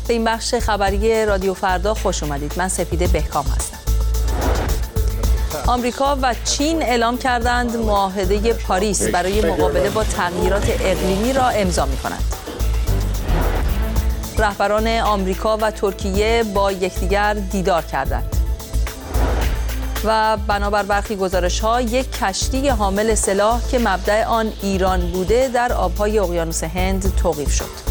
به این بخش خبری رادیو فردا خوش اومدید. من سپیده بهکام هستم. آمریکا و چین اعلام کردند معاهده پاریس برای مقابله با تغییرات اقلیمی را امضا می‌کنند. رهبران آمریکا و ترکیه با یکدیگر دیدار کردند. و بنابر برخی گزارش‌ها یک کشتی حامل سلاح که مبدأ آن ایران بوده در آب‌های اقیانوس هند توقیف شد.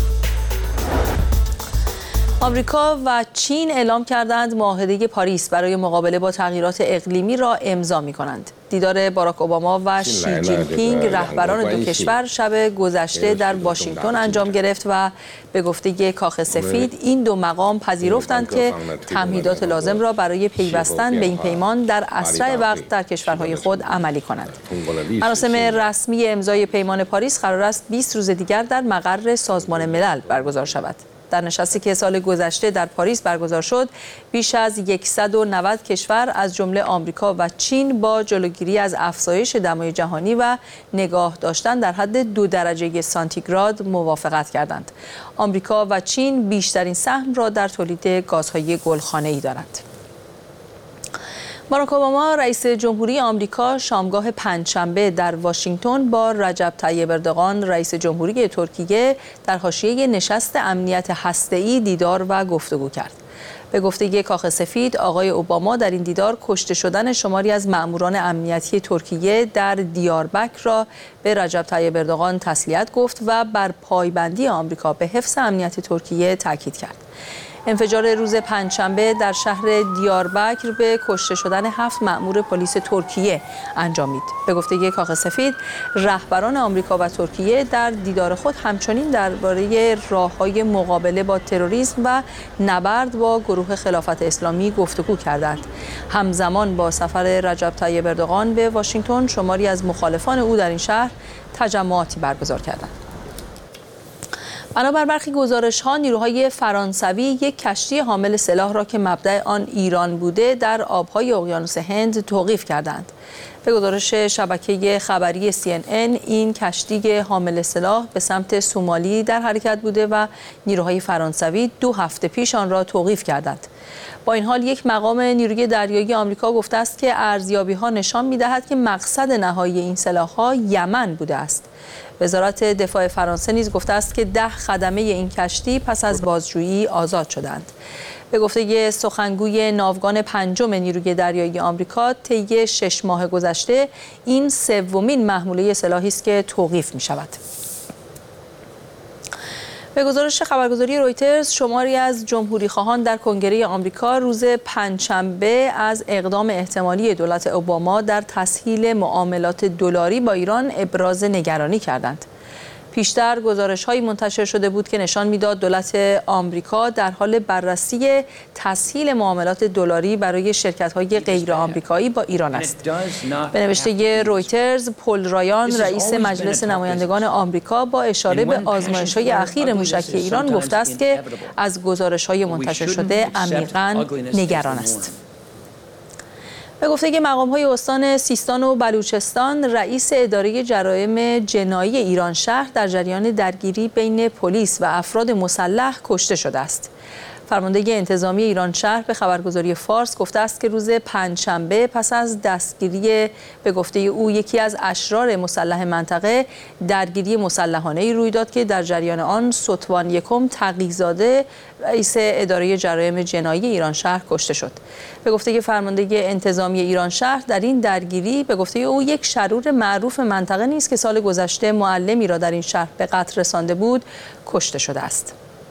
آمریکا و چین اعلام کردند معاهده پاریس برای مقابله با تغییرات اقلیمی را امضا می‌کنند. دیدار باراک اوباما و شی جین پینگ رهبران دو کشور شب گذشته در واشنگتن انجام گرفت و به گفته کاخ سفید این دو مقام پذیرفتند که تمهیدات لازم را برای پیوستن به این پیمان در اسرع وقت در کشورهای خود عملی کنند. مراسم رسمی امضای پیمان پاریس قرار است 20 روز دیگر در مقر سازمان ملل برگزار شود. در نشستی که سال گذشته در پاریس برگزار شد، بیش از 190 کشور از جمله آمریکا و چین با جلوگیری از افزایش دمای جهانی و نگاه داشتن در حد 2 درجه سانتیگراد موافقت کردند. آمریکا و چین بیشترین سهم را در تولید گازهای گلخانه‌ای دارند. باراک اوباما رئیس جمهوری آمریکا شامگاه پنجشنبه در واشنگتن با رجب طیب اردوغان رئیس جمهوری ترکیه در حاشیه نشست امنیت هسته‌ای دیدار و گفتگو کرد. به گفته کاخ سفید، آقای اوباما در این دیدار کشته شدن شماری از مأموران امنیتی ترکیه در دیاربکر را به رجب طیب اردوغان تسلیت گفت و بر پایبندی آمریکا به حفظ امنیت ترکیه تاکید کرد. انفجار روز پنجشنبه در شهر دیاربکر به کشته شدن 7 مأمور پلیس ترکیه انجامید. به گفته کاخ سفید، رهبران آمریکا و ترکیه در دیدار خود همچنین درباره راه‌های مقابله با تروریسم و نبرد با گروه خلافت اسلامی گفتگو کردند. همزمان با سفر رجب طیب اردوغان به واشنگتن، شماری از مخالفان او در این شهر تجمعاتی برگزار کردند. بنابر برخی گزارش‌ها، نیروهای فرانسوی یک کشتی حامل سلاح را که مبدأ آن ایران بوده در آب‌های اقیانوس هند توقیف کردند. به گزارش شبکه خبری CNN، این کشتی حامل سلاح به سمت سومالی در حرکت بوده و نیروهای فرانسوی 2 هفته پیش آن را توقیف کردند. با این حال یک مقام نیروی دریایی آمریکا گفته است که ارزیابی‌ها نشان می‌دهد که مقصد نهایی این سلاح‌ها یمن بوده است. وزارت دفاع فرانسه نیز گفته است که 10 خدمه این کشتی پس از بازجویی آزاد شدند. به گفته سخنگوی ناوگان 5 نیروی دریایی آمریکا، طی 6 ماه گذشته این 3مین محموله سلاحی است که توقیف می‌شود. به گزارش خبرگزاری رویترز، شماری از جمهوری‌خواهان در کنگره آمریکا روز پنجشنبه از اقدام احتمالی دولت اوباما در تسهیل معاملات دلاری با ایران ابراز نگرانی کردند. پیشتر گزارش‌هایی منتشر شده بود که نشان می‌داد دولت آمریکا در حال بررسی تسهیل معاملات دلاری برای شرکت‌های غیر آمریکایی با ایران است. به نوشته رویترز، پل رایان، رئیس مجلس نمایندگان آمریکا، با اشاره به آزمایش‌های اخیر موشکی ایران گفته است که از گزارش‌های منتشر شده عمیقاً نگران است. به گفته مقام‌های استان سیستان و بلوچستان، رئیس اداره جرایم جنایی ایران شهر در جریان درگیری بین پلیس و افراد مسلح کشته شده است. فرمانده انتظامی ایران شهر به خبرگزاری فارس گفته است که روز پنجشنبه پس از دستگیری به گفته او یکی از اشرار مسلح منطقه، درگیری مسلحانه‌ای روی داد که در جریان آن ستوان یکم تقی‌زاده رئیس اداره جرایم جنایی ایران شهر کشته شد. به گفته فرمانده انتظامی ایران شهر، در این درگیری به گفته او یک شرور معروف منطقه نیز که سال گذشته معلمی را در این شهر به قتل رسانده بود کشته شده است.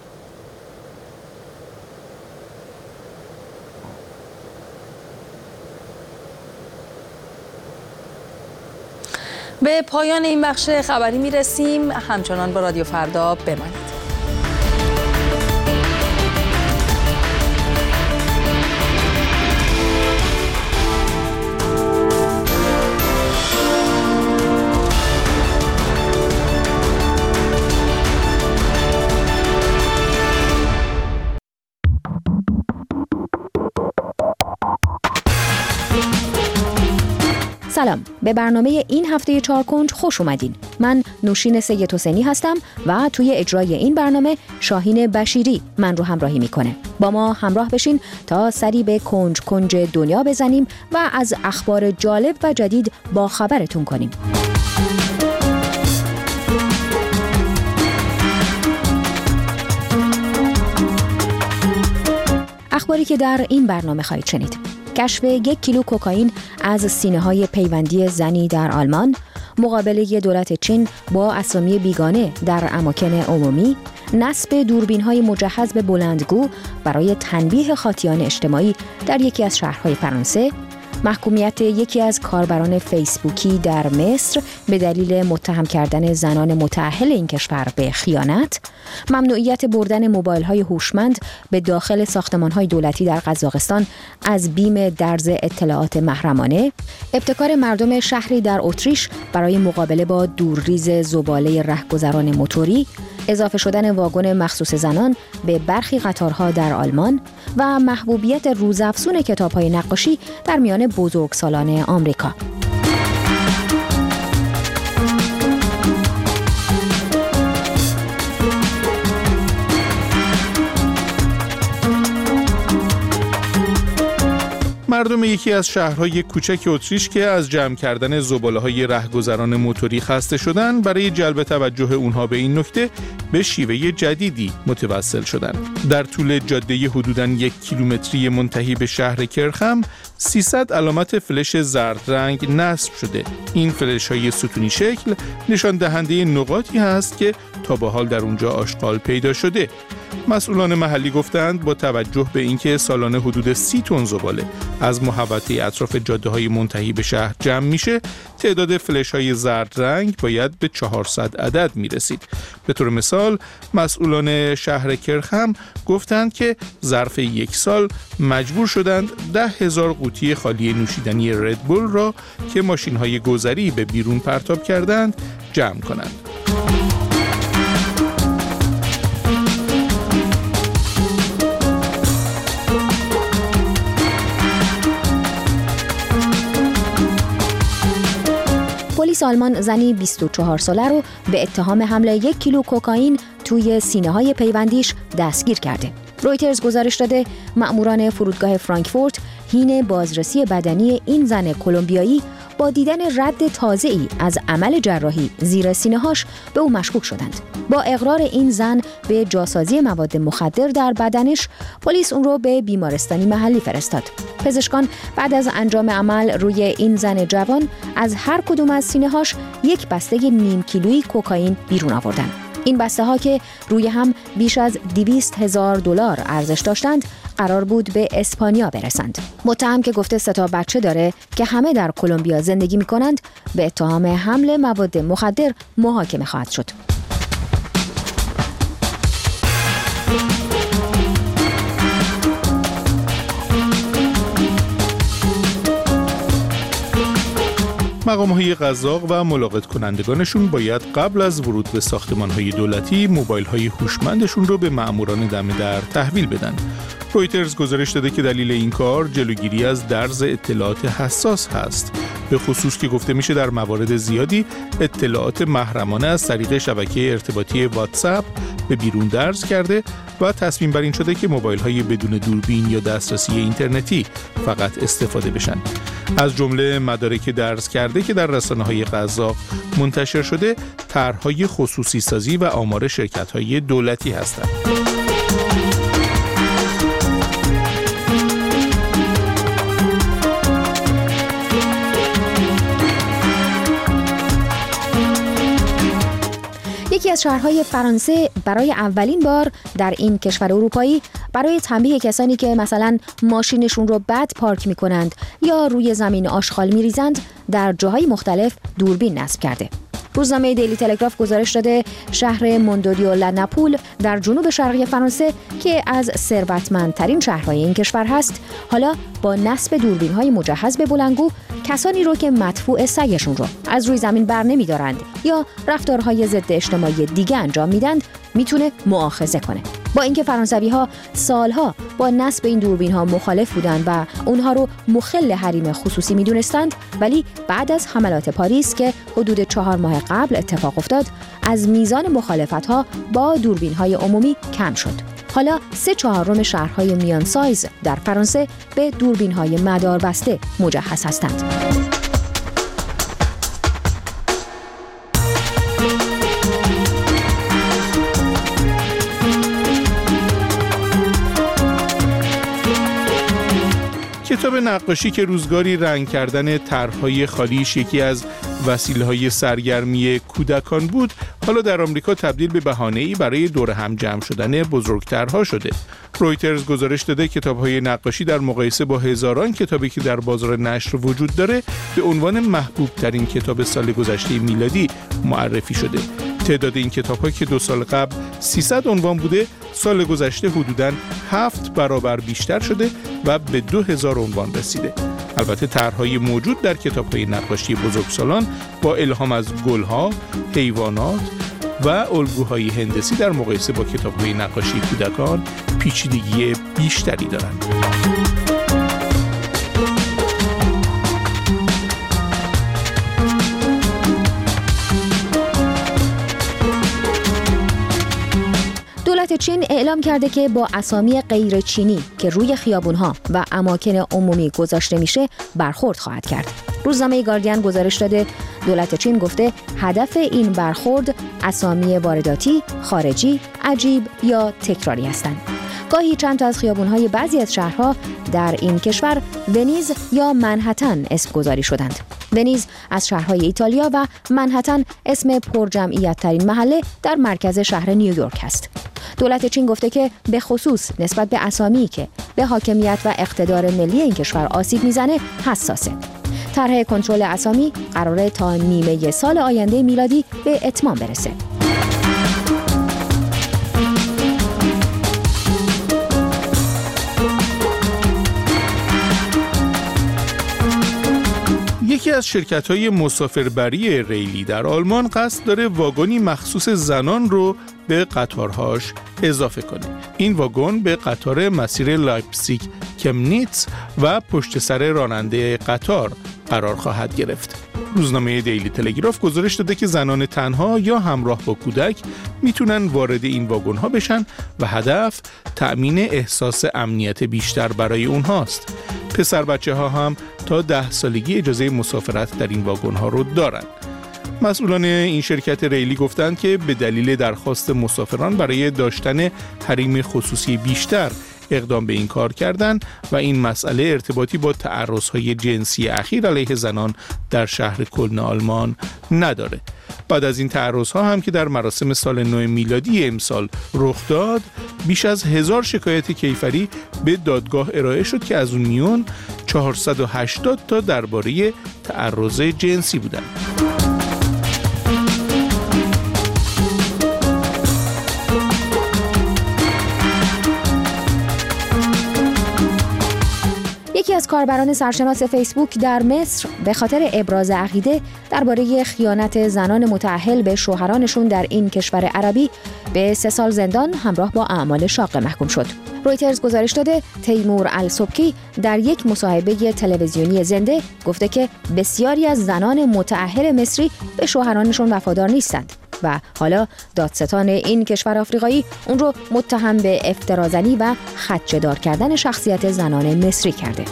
به پایان این بخش خبری میرسیم. همچنان با رادیو فردا بمانید. سلام، به برنامه این هفته چارکنج خوش اومدین. من نوشین سید حسینی هستم و توی اجرای این برنامه شاهین بشیری من رو همراهی میکنه. با ما همراه بشین تا سری به کنج کنج دنیا بزنیم و از اخبار جالب و جدید با خبرتون کنیم. اخباری که در این برنامه خواهید شنید: کشف 1 کیلو کوکائین از سینه‌های پیوندی زنی در آلمان، مقابله دولت چین با اسامی بیگانه در اماکن عمومی، نصب دوربین‌های مجهز به بلندگو برای تنبیه خاطیان اجتماعی در یکی از شهرهای فرانسه، محکومیت یکی از کاربران فیسبوکی در مصر به دلیل متهم کردن زنان متأهل این کشور به خیانت، ممنوعیت بردن موبایل‌های هوشمند به داخل ساختمان‌های دولتی در قزاقستان از بیم درز اطلاعات محرمانه، ابتکار مردم شهری در اتریش برای مقابله با دورریز زباله رهگذران موتوری، اضافه شدن واگن مخصوص زنان به برخی قطارها در آلمان و محبوبیت روزافزون کتاب‌های نقاشی در میان بزرگسالان آمریکا. مردم یکی از شهرهای کوچک اتریش که از جمع کردن زباله‌های رهگذران موتوری خسته شدن، برای جلب توجه اونها به این نکته به شیوه جدیدی متوسل شدند. در طول جاده حدوداً 1 کیلومتری منتهی به شهر کرخم 300 علامت فلش زرد رنگ نصب شده. این فلش‌های ستونی شکل نشان دهنده نقاطی هست که تا به حال در اونجا آشغال پیدا شده. مسئولان محلی گفتند با توجه به اینکه سالانه حدود 30 تن زباله از محوطه اطراف جاده‌های منتهی به شهر جمع میشه، تعداد فلش‌های زرد رنگ باید به 400 عدد میرسید. به طور مثال مسئولان شهر کرخم گفتند که ظرف 1 سال مجبور شدند 10,000 قوطی خالی نوشیدنی ردبول را که ماشین‌های گذری به بیرون پرتاب کردند جمع کنند. پلیس آلمان زنی 24 ساله رو به اتهام حمل 1 کیلو کوکائین توی سینه‌های پیوندیش دستگیر کرده. رویترز گزارش داده مأموران فرودگاه فرانکفورت حین بازرسی بدنی این زن کلمبیایی با دیدن رد تازه‌ای از عمل جراحی زیر سینه‌هاش به او مشکوک شدند. با اقرار این زن به جاسازی مواد مخدر در بدنش، پلیس اون رو به بیمارستانی محلی فرستاد. پزشکان بعد از انجام عمل روی این زن جوان از هر کدوم از سینه‌هاش 1 بسته نیم کیلویی کوکائین بیرون آوردند. این بسته ها که روی هم بیش از 200,000 دلار ارزش داشتند، قرار بود به اسپانیا برسند. متهم که گفته 3 تا بچه داره که همه در کلمبیا زندگی می‌کنند، به اتهام حمل مواد مخدر محاکمه خواهد شد. مقام‌های قزاق و ملاقات کنندگانشون باید قبل از ورود به ساختمان‌های دولتی موبایل‌های هوشمندشون رو به مأموران دم در تحویل بدن. رویترز گزارش داده که دلیل این کار جلوگیری از درز اطلاعات حساس هست، به خصوص که گفته میشه در موارد زیادی اطلاعات محرمانه از طریق شبکه ارتباطی واتساپ به بیرون درز کرده و تصمیم بر این شده که موبایل‌های بدون دوربین یا دسترسی اینترنتی فقط استفاده بشن. از جمله مدارک درز کرده که در رسانه‌های قزاق منتشر شده، طرح‌های خصوصی سازی و آمار شرکت‌های دولتی هستند. یکی از شهرهای فرانسه برای اولین بار در این کشور اروپایی برای تنبیه کسانی که مثلا ماشینشون رو بد پارک میکنند یا روی زمین آشغال میریزند، در جاهای مختلف دوربین نصب کرده. روزنامه دیلی تلگراف گزارش داده شهر موندوریو لناپول در جنوب شرقی فرانسه که از ثروتمندترین شهرهای این کشور هست، حالا با نصب دوربین‌های مجهز به بلندگو کسانی رو که مدفوع سگشون رو از روی زمین بر نمی‌دارند یا رفتارهای ضد اجتماعی دیگه انجام میدند میتونه مؤاخذه کنه. با اینکه فرانسوی‌ها سالها با نصب این دوربین‌ها مخالف بودند و اونها رو مخل حریم خصوصی میدونستند، ولی بعد از حملات پاریس که حدود 4 ماه قبل اتفاق افتاد، از میزان مخالفت‌ها با دوربین‌های عمومی کم شد. حالا 3/4 شهرهای میان سایز در فرانسه به دوربین‌های مداربسته مجهز هستند. کتاب نقاشی که روزگاری رنگ کردن طرح‌های خالیش یکی از وسیله‌های سرگرمی کودکان بود، حالا در آمریکا تبدیل به بهانه‌ای برای دور هم جمع شدن بزرگترها شده. رویترز گزارش داده کتاب‌های نقاشی در مقایسه با هزاران کتابی که در بازار نشر وجود داره، به عنوان محبوب‌ترین کتاب سال گذشته میلادی معرفی شده. تعداد این کتاب‌ها که 2 سال قبل 300 عنوان بوده، سال گذشته حدوداً 7 برابر بیشتر شده و به 2000 عنوان رسیده. البته طرح‌های موجود در کتاب‌های نقاشی بزرگسالان با الهام از گل‌ها، حیوانات و الگوهای هندسی در مقایسه با کتاب‌های نقاشی کودکان پیچیدگی بیشتری دارند. دولت چین اعلام کرده که با اسامی غیر چینی که روی خیابون‌ها و اماکن عمومی گذاشته میشه برخورد خواهد کرد. روزنامه گاردین گزارش داده دولت چین گفته هدف این برخورد اسامی وارداتی، خارجی، عجیب یا تکراری هستند. گاهی چند تا از خیابون‌های بعضی از شهرها در این کشور ونیز یا منهتن اسم گذاری شدند. ونیز از شهرهای ایتالیا و منهتن اسم پرجمعیت ترین محله در مرکز شهر نیویورک است. دولت چین گفته که به خصوص نسبت به اسامی که به حاکمیت و اقتدار ملی این کشور آسیب میزنه حساسه. طرح کنترل اسامی قراره تا نیمه سال آینده میلادی به اتمام برسه. یکی از شرکت‌های مسافربری ریلی در آلمان قصد داره واگنی مخصوص زنان رو به قطارهاش اضافه کنه. این واگن به قطار مسیر لایپزیگ کمنیتز و پشت سر راننده قطار قرار خواهد گرفت. روزنامه دیلی تلگراف گزارش داده که زنان تنها یا همراه با کودک میتونن وارد این واگن‌ها بشن و هدف تأمین احساس امنیت بیشتر برای اونهاست. پسر بچه‌ها هم تا 10 سالگی اجازه مسافرت در این واگن‌ها رو دارن. مسئولان این شرکت ریلی گفتند که به دلیل درخواست مسافران برای داشتن حریم خصوصی بیشتر اقدام به این کار کردن و این مسئله ارتباطی با تعرض‌های جنسی اخیر علیه زنان در شهر کلن آلمان نداره. بعد از این تعرض‌ها هم که در مراسم سال نو میلادی امسال رخ داد، بیش از 1000 شکایت کیفری به دادگاه ارائه شد که از اون میون 480 تا درباره تعرض جنسی بودند. یکی از کاربران سرشناس فیسبوک در مصر به خاطر ابراز عقیده درباره خیانت زنان متأهل به شوهرانشون در این کشور عربی به 3 سال زندان همراه با اعمال شاقه محکوم شد. رویترز گزارش داده تیمور السبکی در یک مصاحبه تلویزیونی زنده گفته که بسیاری از زنان متأهل مصری به شوهرانشون وفادار نیستند و حالا دادستان این کشور آفریقایی اون رو متهم به افترازنی و خدشه‌دار کردن شخصیت زنان مصری کرده.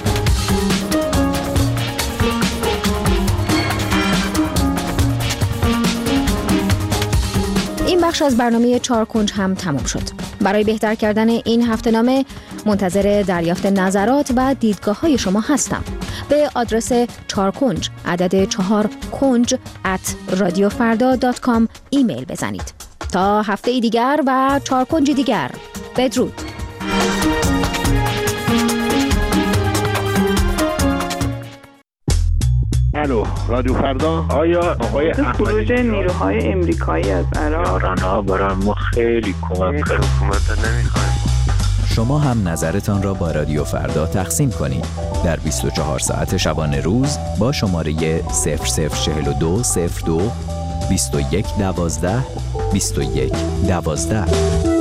این بخش از برنامه 4 کنج هم تمام شد. برای بهتر کردن این هفته‌نامه منتظر دریافت نظرات و دیدگاه‌های شما هستم. به آدرس 4 کنج عدد 4 کنج @radiofarda.com ایمیل بزنید. تا هفته دیگر و 4 کنج دیگر. بدرود. الو، رادیو فردا. آیا آقای خروج نیروهای امریکایی از عراق ایران‌ها برای ما خیلی کمک کرد. حکومت نمی‌خوایم. شما هم نظرتان را با رادیو فردا تقسیم کنید در 24 ساعت شبانه روز با شماره 0042 02 21 12 21 12.